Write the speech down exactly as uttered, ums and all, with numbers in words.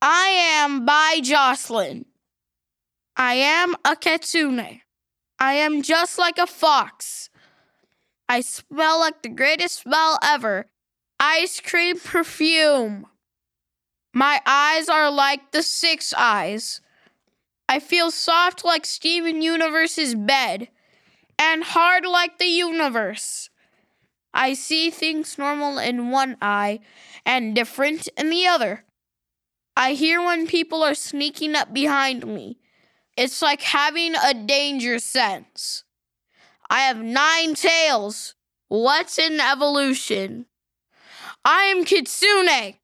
I am by Jocelyn. I am a kitsune. I am just like a fox. I smell like the greatest smell ever. Ice cream perfume. My eyes are like the six eyes. I feel soft like Steven Universe's bed and hard like the universe. I see things normal in one eye and different in the other. I hear when people are sneaking up behind me. It's like having a danger sense. I have nine tails. What's in evolution? I am Kitsune.